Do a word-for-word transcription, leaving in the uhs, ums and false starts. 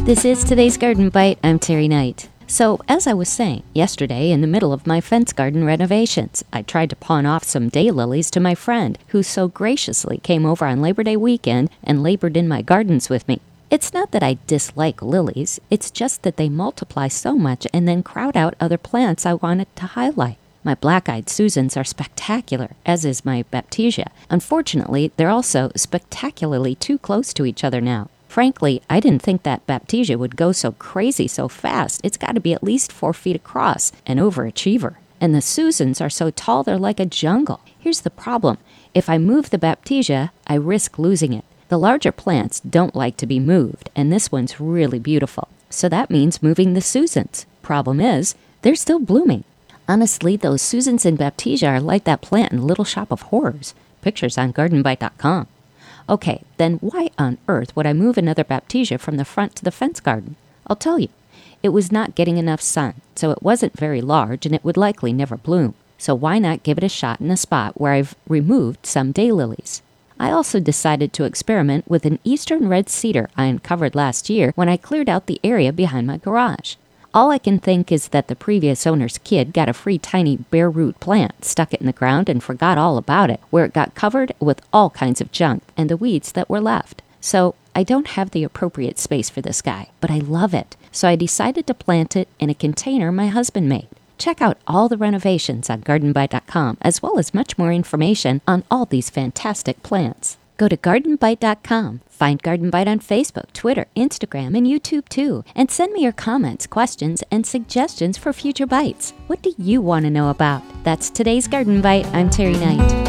This is today's Garden Bite. I'm Terry Knight. So, as I was saying, yesterday in the middle of my fence garden renovations, I tried to pawn off some daylilies to my friend, who so graciously came over on Labor Day weekend and labored in my gardens with me. It's not that I dislike lilies, it's just that they multiply so much and then crowd out other plants I wanted to highlight. My black-eyed Susans are spectacular, as is my Baptisia. Unfortunately, they're also spectacularly too close to each other now. Frankly, I didn't think that Baptisia would go so crazy so fast. It's got to be at least four feet across, an overachiever. And the Susans are so tall they're like a jungle. Here's the problem. If I move the Baptisia, I risk losing it. The larger plants don't like to be moved, and this one's really beautiful. So that means moving the Susans. Problem is, they're still blooming. Honestly, those Susans and Baptisia are like that plant in Little Shop of Horrors. Pictures on garden bite dot com. Okay, then why on earth would I move another Baptisia from the front to the fence garden? I'll tell you. It was not getting enough sun, so it wasn't very large and it would likely never bloom. So why not give it a shot in a spot where I've removed some daylilies? I also decided to experiment with an eastern red cedar I uncovered last year when I cleared out the area behind my garage. All I can think is that the previous owner's kid got a free tiny bare root plant, stuck it in the ground, and forgot all about it, where it got covered with all kinds of junk and the weeds that were left. So I don't have the appropriate space for this guy, but I love it. So I decided to plant it in a container my husband made. Check out all the renovations on garden bite dot com, as well as much more information on all these fantastic plants. Go to garden bite dot com, find Garden Bite on Facebook, Twitter, Instagram, and YouTube too, and send me your comments, questions, and suggestions for future bites. What do you want to know about? That's today's Garden Bite. I'm Terry Knight.